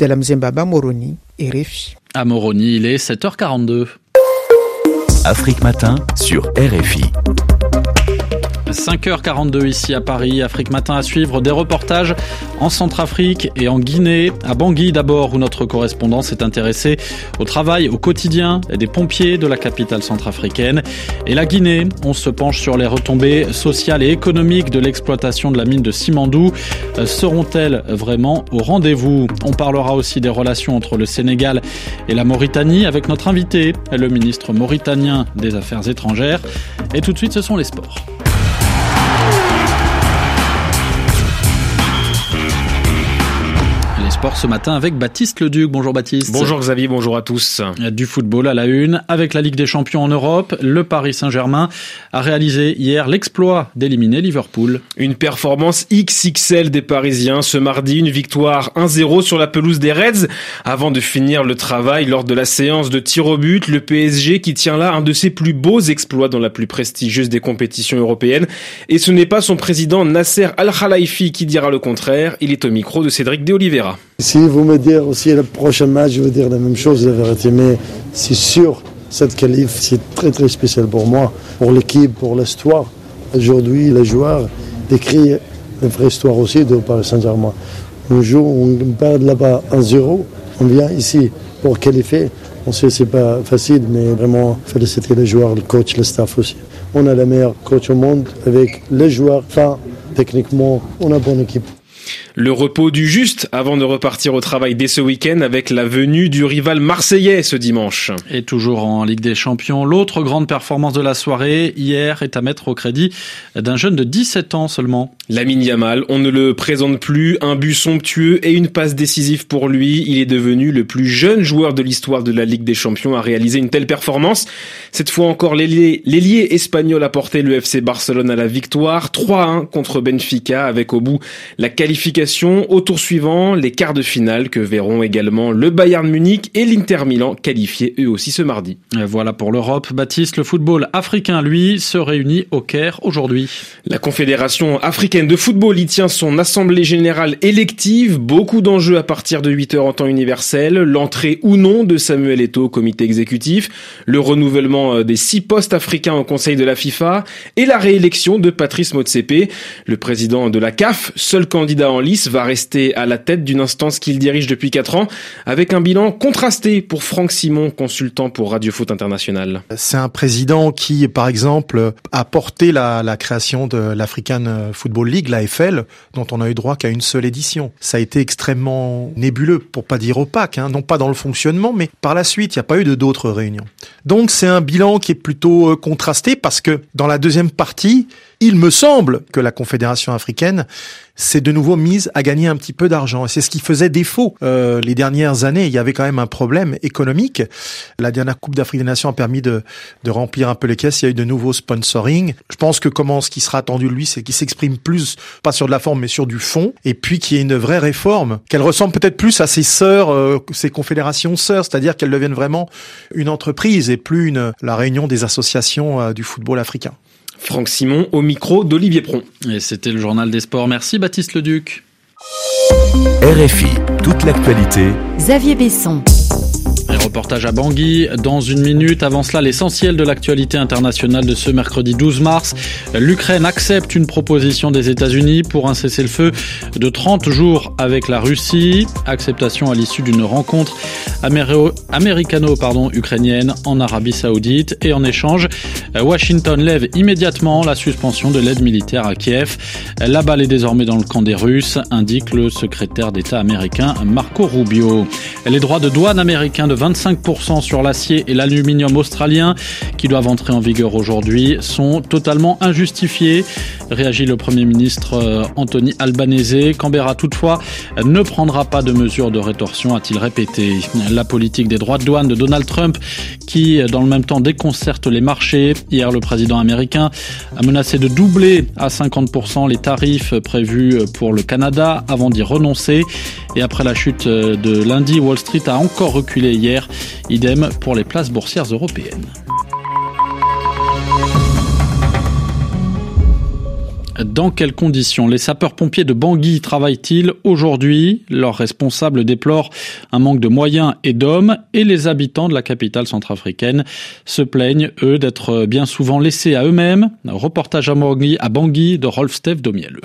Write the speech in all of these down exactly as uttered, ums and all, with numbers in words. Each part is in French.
Abdelham Zembaba, Moroni, R F I. À Moroni, il est sept heures quarante-deux. Afrique Matin sur R F I. cinq heures quarante-deux ici à Paris. Afrique Matin à suivre, des reportages en Centrafrique et en Guinée. À Bangui d'abord, où notre correspondant s'est intéressé au travail au quotidien des pompiers de la capitale centrafricaine. Et la Guinée, on se penche sur les retombées sociales et économiques de l'exploitation de la mine de Simandou. Seront-elles vraiment au rendez-vous ? On parlera aussi des relations entre le Sénégal et la Mauritanie avec notre invité, le ministre mauritanien des Affaires étrangères. Et tout de suite, ce sont les sports. Ce matin avec Baptiste Leduc. Bonjour Baptiste. Bonjour Xavier, bonjour à tous. Du football à la une, avec la Ligue des Champions en Europe, le Paris Saint-Germain a réalisé hier l'exploit d'éliminer Liverpool. Une performance X X L des Parisiens ce mardi, une victoire un zéro sur la pelouse des Reds. Avant de finir le travail lors de la séance de tir au but, le P S G qui tient là un de ses plus beaux exploits dans la plus prestigieuse des compétitions européennes. Et ce n'est pas son président Nasser Al-Khelaifi qui dira le contraire, il est au micro de Cédric De Oliveira. Si vous me dites aussi le prochain match, je veux dire la même chose, la vérité, mais c'est sûr, cette qualif, c'est très très spécial pour moi, pour l'équipe, pour l'histoire. Aujourd'hui, les joueurs décrivent une vraie histoire aussi de Paris Saint-Germain. On joue, on perd là-bas un zéro, on vient ici pour qualifier. On sait que c'est pas facile, mais vraiment féliciter les joueurs, le coach, le staff aussi. On a le meilleur coach au monde avec les joueurs, enfin, techniquement, on a une bonne équipe. Le repos du juste avant de repartir au travail dès ce week-end avec la venue du rival marseillais ce dimanche. Et toujours en Ligue des Champions, l'autre grande performance de la soirée hier est à mettre au crédit d'un jeune de dix-sept ans seulement. Lamine Yamal, on ne le présente plus, un but somptueux et une passe décisive pour lui. Il est devenu le plus jeune joueur de l'histoire de la Ligue des Champions à réaliser une telle performance. Cette fois encore, l'ailier, l'ailier espagnol a porté le F C Barcelone à la victoire, trois à un contre Benfica, avec au bout la qualification au tour suivant, les quarts de finale que verront également le Bayern Munich et l'Inter Milan qualifiés eux aussi ce mardi. Voilà pour l'Europe. Baptiste, le football africain, lui, se réunit au Caire aujourd'hui. La Confédération africaine de football y tient son assemblée générale élective. Beaucoup d'enjeux à partir de huit heures en temps universel. L'entrée ou non de Samuel Eto'o au comité exécutif, le renouvellement des six postes africains au conseil de la FIFA et la réélection de Patrice Motsepe, le président de la C A F, seul candidat en lice, va rester à la tête d'une instance qu'il dirige depuis quatre ans, avec un bilan contrasté pour Franck Simon, consultant pour Radio Foot International. C'est un président qui, par exemple, a porté la, la création de l'African Football League, l'A F L, dont on a eu droit qu'à une seule édition. Ça a été extrêmement nébuleux, pour pas dire opaque, hein, non pas dans le fonctionnement, mais par la suite, il n'y a pas eu de d'autres réunions. Donc c'est un bilan qui est plutôt contrasté, parce que dans la deuxième partie, il me semble que la Confédération africaine s'est de nouveau mise à gagner un petit peu d'argent. Et c'est ce qui faisait défaut euh, les dernières années. Il y avait quand même un problème économique. La dernière Coupe d'Afrique des Nations a permis de, de remplir un peu les caisses. Il y a eu de nouveaux sponsoring. Je pense que comment ce qui sera attendu de lui, c'est qu'il s'exprime plus, pas sur de la forme, mais sur du fond. Et puis qu'il y ait une vraie réforme, qu'elle ressemble peut-être plus à ses sœurs, euh, ses confédérations sœurs, c'est-à-dire qu'elle devienne vraiment une entreprise et plus une, la réunion des associations euh, du football africain. Franck Simon au micro d'Olivier Pron. Et c'était le journal des sports. Merci Baptiste Leduc. R F I, toute l'actualité. Xavier Besson. Un reportage à Bangui dans une minute. Avant cela, l'essentiel de l'actualité internationale de ce mercredi douze mars. L'Ukraine accepte une proposition des États-Unis pour un cessez-le-feu de trente jours avec la Russie. Acceptation à l'issue d'une rencontre améro- américano-ukrainienne en Arabie Saoudite. Et en échange, Washington lève immédiatement la suspension de l'aide militaire à Kiev. La balle est désormais dans le camp des Russes, indique le secrétaire d'État américain Marco Rubio. Les droits de douane américains de vingt-cinq pour cent sur l'acier et l'aluminium australien qui doivent entrer en vigueur aujourd'hui sont totalement injustifiés, réagit le Premier ministre Anthony Albanese. Canberra toutefois ne prendra pas de mesures de rétorsion, a-t-il répété. La politique des droits de douane de Donald Trump qui dans le même temps déconcerte les marchés. Hier, le président américain a menacé de doubler à cinquante pour cent les tarifs prévus pour le Canada avant d'y renoncer. Et après la chute de lundi, Wall Street a encore reculé hier. Idem pour les places boursières européennes. Dans quelles conditions les sapeurs-pompiers de Bangui travaillent-ils aujourd'hui? Leurs responsables déplorent un manque de moyens et d'hommes et les habitants de la capitale centrafricaine se plaignent, eux, d'être bien souvent laissés à eux-mêmes. Reportage à Bangui, à Bangui de Rolf-Steve Domielleux.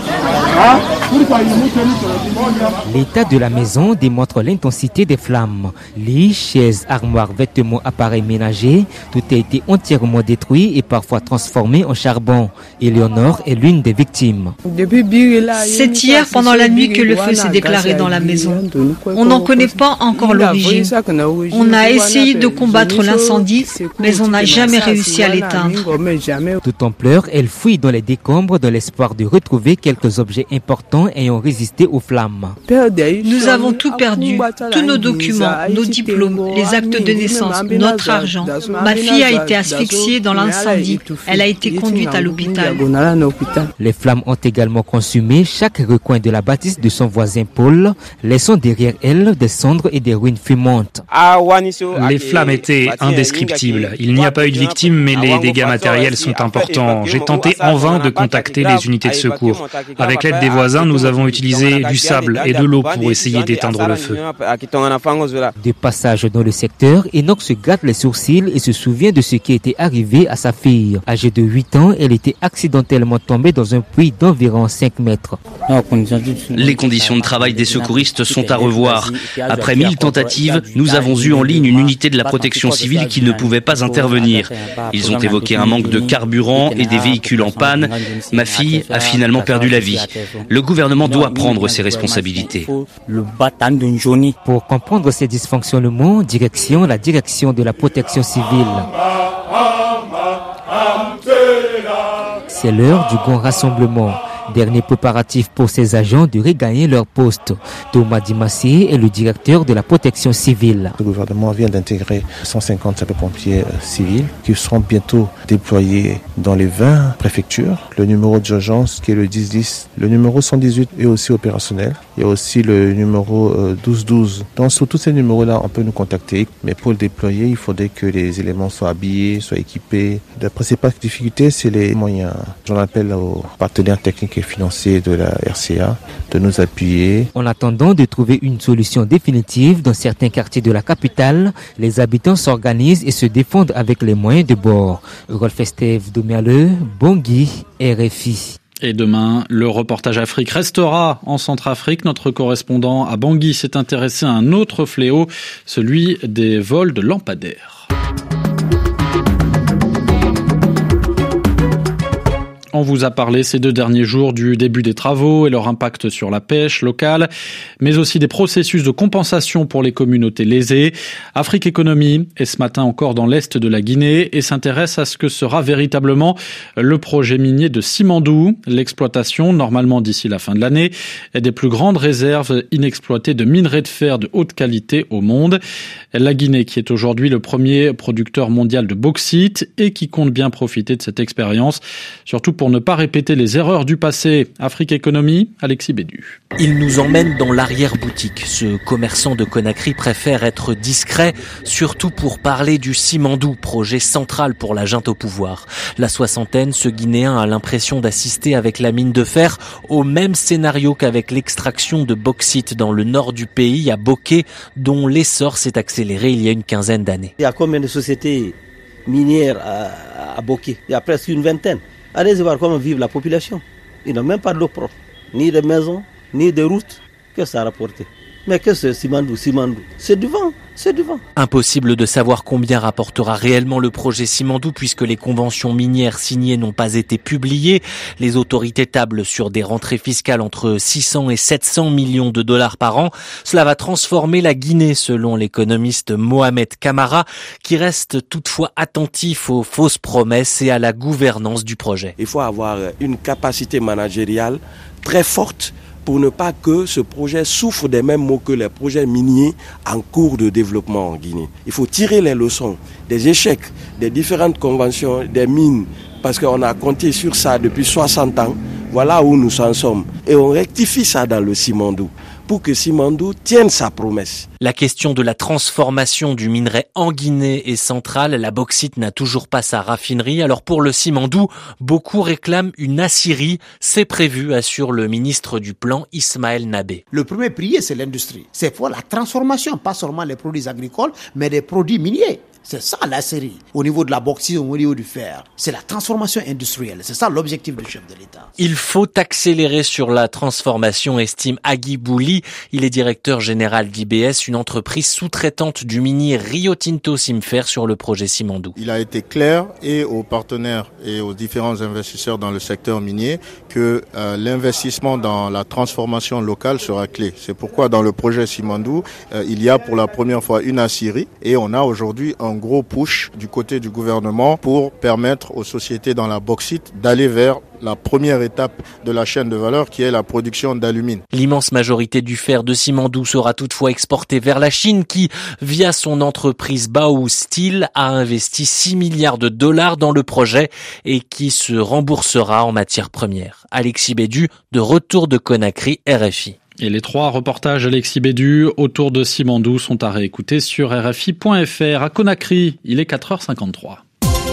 L'état de la maison démontre l'intensité des flammes. Lits, chaises, armoires, vêtements, appareils ménagers, tout a été entièrement détruit et parfois transformé en charbon. Éléonore est l'une des victimes. C'est hier pendant la nuit que le feu s'est déclaré dans la maison. On n'en connaît pas encore l'origine. On a essayé de combattre l'incendie, mais on n'a jamais réussi à l'éteindre. Tout en pleurs, elle fouille dans les décombres dans l'espoir de retrouver quelques objets importants ayant résisté aux flammes. Nous avons tout perdu, tous nos documents, nos diplômes, les actes de naissance, notre argent. Ma fille a été asphyxiée dans l'incendie. Elle a été conduite à l'hôpital. Les flammes ont également consumé chaque recoin de la bâtisse de son voisin Paul, laissant derrière elle des cendres et des ruines fumantes. Les flammes étaient indescriptibles. Il n'y a pas eu de victimes, mais les dégâts matériels sont importants. J'ai tenté en vain de contacter les unités de secours. Avec l'aide des voisins, nous avons utilisé du sable et de l'eau pour essayer d'éteindre le feu. De passage dans le secteur, Enoch se gratte les sourcils et se souvient de ce qui était arrivé à sa fille. Âgée de huit ans, elle était accidentellement tombée dans un puits d'environ cinq mètres. Les conditions de travail des secouristes sont à revoir. Après mille tentatives, nous avons eu en ligne une unité de la protection civile qui ne pouvait pas intervenir. Ils ont évoqué un manque de carburant et des véhicules en panne. Ma fille a finalement perdu la vie. Le gouvernement doit prendre ses responsabilités. Pour comprendre ces dysfonctionnements, direction la direction de la protection civile. C'est l'heure du grand rassemblement. Dernier préparatif pour ces agents de regagner leur poste. Thomas Dimassé est le directeur de la protection civile. Le gouvernement vient d'intégrer cent cinquante sapeurs-pompiers civils qui seront bientôt déployés dans les vingt préfectures. Le numéro d'urgence qui est le dix dix, le numéro cent dix-huit est aussi opérationnel. Il y a aussi le numéro douze douze. Donc sur tous ces numéros-là, on peut nous contacter. Mais pour le déployer, il faudrait que les éléments soient habillés, soient équipés. La principale difficulté, c'est les moyens. J'en appelle aux partenaires techniques et financiers de la R C A de nous appuyer. En attendant de trouver une solution définitive dans certains quartiers de la capitale, les habitants s'organisent et se défendent avec les moyens de bord. Rolf-Steve Domielleux, Bangui, R F I. Et demain, le reportage Afrique restera en Centrafrique. Notre correspondant à Bangui s'est intéressé à un autre fléau, celui des vols de lampadaires. On vous a parlé ces deux derniers jours du début des travaux et leur impact sur la pêche locale, mais aussi des processus de compensation pour les communautés lésées. Afrique Économie est ce matin encore dans l'est de la Guinée et s'intéresse à ce que sera véritablement le projet minier de Simandou. L'exploitation, normalement d'ici la fin de l'année, est des plus grandes réserves inexploitées de minerais de fer de haute qualité au monde. La Guinée, qui est aujourd'hui le premier producteur mondial de bauxite et qui compte bien profiter de cette expérience, surtout pour ne pas répéter les erreurs du passé. Afrique Économie, Alexis Bédu. Il nous emmène dans l'arrière-boutique. Ce commerçant de Conakry préfère être discret, surtout pour parler du Simandou, projet central pour la junte au pouvoir. La soixantaine, ce Guinéen a l'impression d'assister avec la mine de fer au même scénario qu'avec l'extraction de bauxite dans le nord du pays, à Boké, dont l'essor s'est accéléré il y a une quinzaine d'années. Il y a combien de sociétés minières à, à Boké? Il y a presque une vingtaine. Allez voir comment vive la population. Ils n'ont même pas d'eau propre, ni de maisons, ni de routes. Que ça a rapporté? Mais que c'est Simandou, Simandou? C'est du vent, c'est du vent. Impossible de savoir combien rapportera réellement le projet Simandou puisque les conventions minières signées n'ont pas été publiées. Les autorités tablent sur des rentrées fiscales entre six cents et sept cents millions de dollars par an. Cela va transformer la Guinée selon l'économiste Mohamed Camara qui reste toutefois attentif aux fausses promesses et à la gouvernance du projet. Il faut avoir une capacité managériale très forte pour ne pas que ce projet souffre des mêmes maux que les projets miniers en cours de développement en Guinée. Il faut tirer les leçons des échecs des différentes conventions des mines, parce qu'on a compté sur ça depuis soixante ans. Voilà où nous en sommes. Et on rectifie ça dans le Simandou pour que Simandou tienne sa promesse. La question de la transformation du minerai en Guinée est centrale. La bauxite n'a toujours pas sa raffinerie. Alors pour le Simandou, beaucoup réclament une aciérie. C'est prévu, assure le ministre du Plan Ismaël Nabé. Le premier pilier, c'est l'industrie. C'est pour la transformation, pas seulement les produits agricoles, mais des produits miniers. C'est ça l'aciérie. Au niveau de la bauxite, au niveau du fer, c'est la transformation industrielle. C'est ça l'objectif du chef de l'État. Il faut accélérer sur la transformation, estime Agui Bouli. Il est directeur général d'I B S, une entreprise sous-traitante du minier Rio Tinto Simfer sur le projet Simandou. Il a été clair et aux partenaires et aux différents investisseurs dans le secteur minier que euh, l'investissement dans la transformation locale sera clé. C'est pourquoi dans le projet Simandou, euh, il y a pour la première fois une aciérie et on a aujourd'hui un gros push du côté du gouvernement pour permettre aux sociétés dans la bauxite d'aller vers la première étape de la chaîne de valeur qui est la production d'alumine. L'immense majorité du fer de Simandou sera toutefois exportée vers la Chine qui, via son entreprise Baowu Steel, a investi six milliards de dollars dans le projet et qui se remboursera en matières premières. Alexis Bédu, de retour de Conakry, R F I. Et les trois reportages Alexis Bédu autour de Simandou sont à réécouter sur R F I point F R. À Conakry, il est quatre heures cinquante-trois.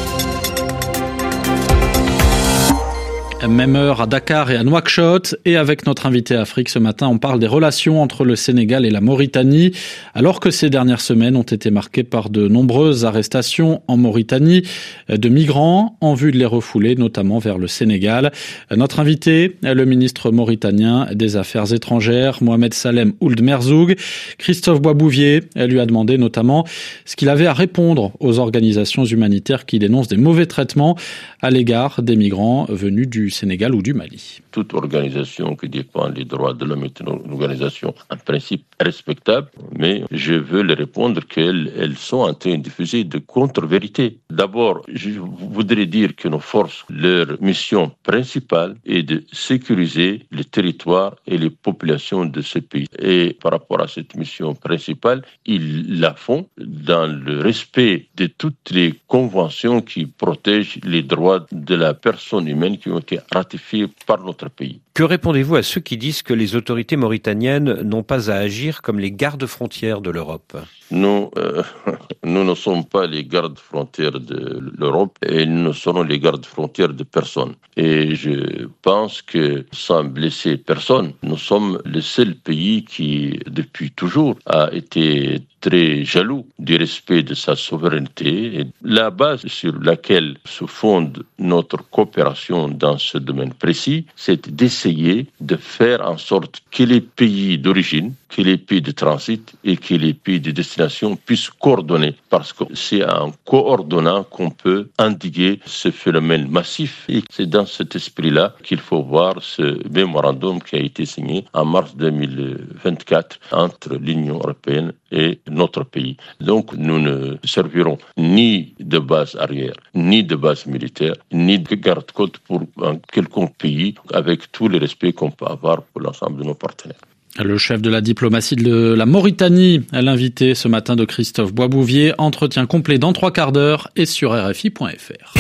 Même heure à Dakar et à Nouakchott. Et avec notre invité Afrique ce matin, on parle des relations entre le Sénégal et la Mauritanie. Alors que ces dernières semaines ont été marquées par de nombreuses arrestations en Mauritanie de migrants en vue de les refouler, notamment vers le Sénégal. Notre invité, le ministre mauritanien des Affaires étrangères, Mohamed Salem Ould Merzoug. Christophe Boisbouvier lui a demandé notamment ce qu'il avait à répondre aux organisations humanitaires qui dénoncent des mauvais traitements à l'égard des migrants venus du Sénégal ou du Mali. Toute organisation qui défend les droits de l'homme est une organisation en principe respectable, mais je veux leur répondre qu'elles elles sont en train de diffuser de contre-vérités. D'abord, je voudrais dire que nos forces, leur mission principale est de sécuriser le territoire et les populations de ce pays. Et par rapport à cette mission principale, ils la font dans le respect de toutes les conventions qui protègent les droits de la personne humaine qui ont été ratifiées par notre pays. Que répondez-vous à ceux qui disent que les autorités mauritaniennes n'ont pas à agir comme les gardes-frontières de l'Europe ? Nous, euh, nous ne sommes pas les gardes-frontières de l'Europe et nous ne serons les gardes-frontières de personne. Et je pense que sans blesser personne, nous sommes le seul pays qui, depuis toujours, a été très jaloux du respect de sa souveraineté. Et la base sur laquelle se fonde notre coopération dans ce domaine précis, c'est d'essayer de faire en sorte que les pays d'origine, que les pays de transit et que les pays de destination puissent coordonner. Parce que c'est en coordonnant qu'on peut endiguer ce phénomène massif. Et c'est dans cet esprit-là qu'il faut voir ce mémorandum qui a été signé en mars deux mille vingt-quatre entre l'Union européenne et notre pays. Donc nous ne servirons ni de base arrière, ni de base militaire, ni de garde-côte pour un quelconque pays, avec tout le respect qu'on peut avoir pour l'ensemble de nos partenaires. Le chef de la diplomatie de la Mauritanie, l'invité ce matin de Christophe Boisbouvier. Entretien complet dans trois quarts d'heure et sur R F I point F R.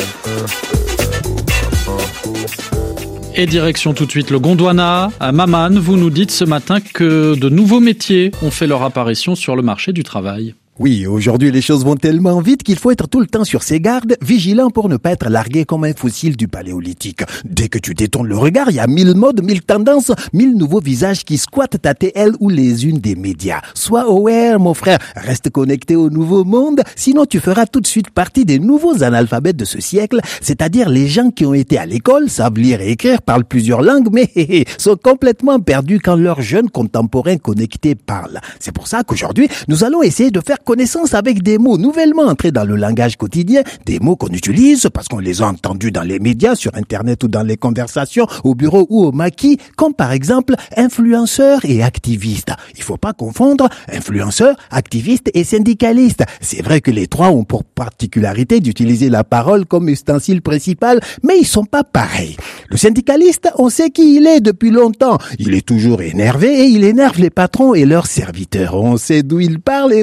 Et direction tout de suite le Gondwana. À Maman, vous nous dites ce matin que de nouveaux métiers ont fait leur apparition sur le marché du travail. Oui, aujourd'hui les choses vont tellement vite qu'il faut être tout le temps sur ses gardes, vigilant pour ne pas être largué comme un fossile du paléolithique. Dès que tu détournes le regard, il y a mille modes, mille tendances, mille nouveaux visages qui squattent ta T L ou les unes des médias. Sois aware, mon frère, reste connecté au nouveau monde, sinon tu feras tout de suite partie des nouveaux analphabètes de ce siècle, c'est-à-dire les gens qui ont été à l'école, savent lire et écrire, parlent plusieurs langues, mais hé, hé, sont complètement perdus quand leurs jeunes contemporains connectés parlent. C'est pour ça qu'aujourd'hui, nous allons essayer de faire connaissance avec des mots nouvellement entrés dans le langage quotidien, des mots qu'on utilise parce qu'on les a entendus dans les médias, sur Internet ou dans les conversations, au bureau ou au maquis, comme par exemple influenceur et activiste. Il faut pas confondre influenceur, activiste et syndicaliste. C'est vrai que les trois ont pour particularité d'utiliser la parole comme ustensile principal, mais ils sont pas pareils. Le syndicaliste, on sait qui il est depuis longtemps. Il est toujours énervé et il énerve les patrons et leurs serviteurs. On sait d'où il parle et pourquoi.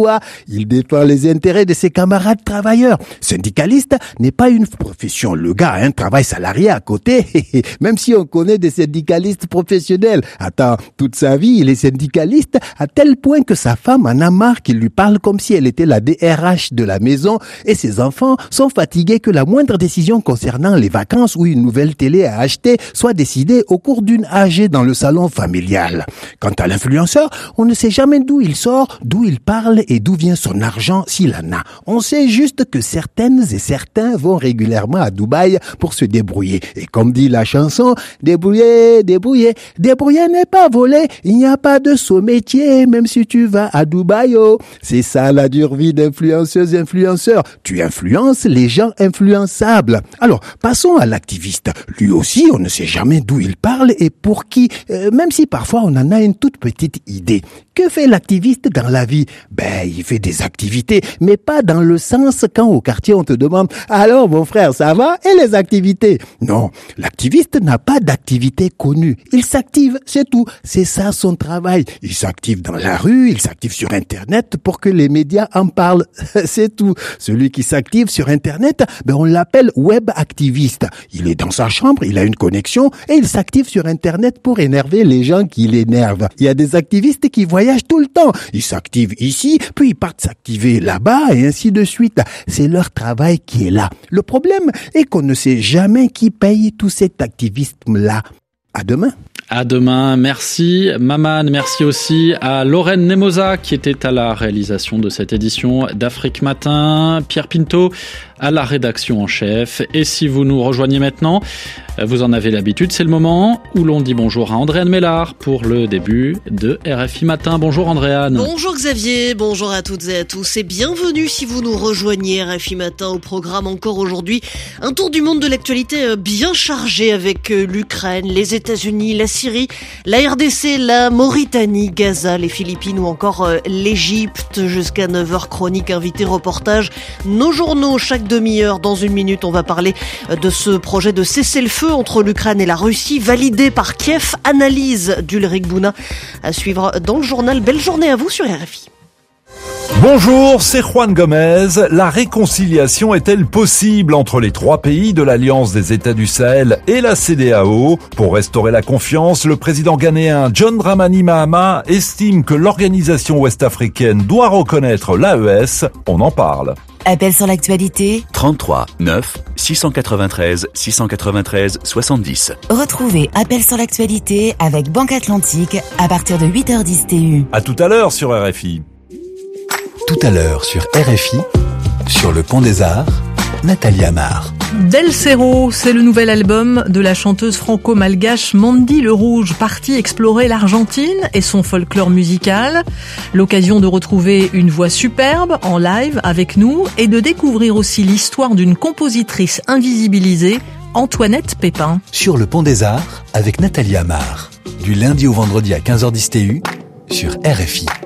quoi? Il défend les intérêts de ses camarades travailleurs. Syndicaliste n'est pas une profession. Le gars a un travail salarié à côté, même si on connaît des syndicalistes professionnels. Attends, toute sa vie, il est syndicaliste à tel point que sa femme en a marre qu'il lui parle comme si elle était la D R H de la maison et ses enfants sont fatigués que la moindre décision concernant les vacances ou une nouvelle télé à acheter soit décidée au cours d'une A G dans le salon familial. Quant à l'influenceur, on ne sait jamais d'où il sort, d'où il parle et d'où vient son argent s'il en a. On sait juste que certaines et certains vont régulièrement à Dubaï pour se débrouiller. Et comme dit la chanson, débrouiller, débrouiller, débrouiller n'est pas voler, il n'y a pas de saut métier, même si tu vas à Dubaï, oh. C'est ça la dure vie d'influenceuse influenceur. Tu influences les gens influençables. Alors, passons à l'activiste. Lui aussi, on ne sait jamais d'où il parle et pour qui, euh, même si parfois on en a une toute petite idée. Que fait l'activiste dans la vie? Ben, il fait des activités, mais pas dans le sens quand au quartier on te demande « Alors, mon frère, ça va? Et les activités ?» Non, l'activiste n'a pas d'activité connue. Il s'active, c'est tout. C'est ça son travail. Il s'active dans la rue, il s'active sur Internet pour que les médias en parlent. C'est tout. Celui qui s'active sur Internet, ben, on l'appelle web activiste. Il est dans sa chambre, il a une connexion et il s'active sur Internet pour énerver les gens qui l'énervent. Il y a des activistes qui voyagent tout le temps. Ils s'activent ici, puis ils partent s'activer là-bas et ainsi de suite. C'est leur travail qui est là. Le problème est qu'on ne sait jamais qui paye tout cet activisme-là. À demain. À demain, merci Maman, merci aussi à Lorraine Nemosa qui était à la réalisation de cette édition d'Afrique Matin, Pierre Pinto à la rédaction en chef. Et si vous nous rejoignez maintenant, vous en avez l'habitude, c'est le moment où l'on dit bonjour à Andréane Mellard pour le début de R F I Matin. Bonjour Andréane. Bonjour Xavier, bonjour à toutes et à tous et bienvenue si vous nous rejoignez R F I Matin au programme encore aujourd'hui. Un tour du monde de l'actualité bien chargé avec l'Ukraine, les États-Unis, la Syrie, la R D C, la Mauritanie, Gaza, les Philippines ou encore l'Égypte. Jusqu'à neuf heures, chronique, invité, reportage, nos journaux chaque demi-heure. Dans une minute, on va parler de ce projet de cessez-le-feu entre l'Ukraine et la Russie, validé par Kiev. Analyse d'Ulrich Bouna à suivre dans le journal. Belle journée à vous sur R F I. Bonjour, c'est Juan Gomez. La réconciliation est-elle possible entre les trois pays de l'Alliance des États du Sahel et la C D A O? Pour restaurer la confiance, le président ghanéen John Dramani Mahama estime que l'organisation ouest-africaine doit reconnaître l'A E S. On en parle. Appel sur l'actualité trente-trois neuf six cent quatre-vingt-treize six cent quatre-vingt-treize soixante-dix. Retrouvez Appel sur l'actualité avec Banque Atlantique à partir de huit heures dix T U. À tout à l'heure sur R F I. Tout à l'heure sur R F I, sur le Pont des Arts, Nathalie Amar. Del Cerro, c'est le nouvel album de la chanteuse franco-malgache Mandy Le Rouge, partie explorer l'Argentine et son folklore musical. L'occasion de retrouver une voix superbe en live avec nous et de découvrir aussi l'histoire d'une compositrice invisibilisée, Antoinette Pépin. Sur le Pont des Arts, avec Nathalie Amar. Du lundi au vendredi à quinze heures dix T U, sur R F I.